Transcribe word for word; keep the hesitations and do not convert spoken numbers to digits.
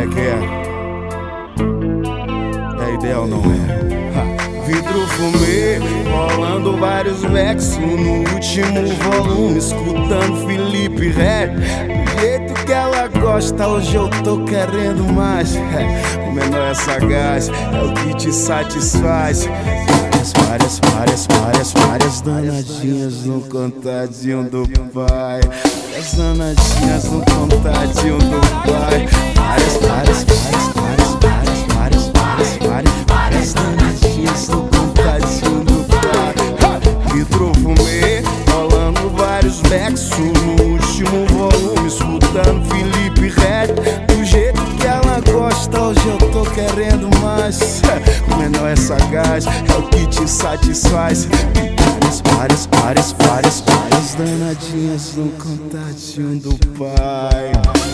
é que é? É ideal, não é? Ha. Vidro fumê, rolando vários Vex no último volume, escutando Felipe Ret. Do jeito que ela gosta, hoje eu tô querendo mais. É, o menor é sagaz, é o que te satisfaz. Várias, várias, várias, várias danadinhas no contadinho do pai. Várias danadinhas no contadinho do pai. Várias, várias, várias, várias, várias, várias, várias, várias, várias danadinhas no contadinho do pai. Vidro fumê, rolando vários Becks no último volume, escutando Felipe Ret. Do jeito que ela gosta, hoje eu tô querendo mais. O menor é sagaz, é o que te satisfaz. Várias, várias, várias, várias, várias danadinhas no contadinho do pai.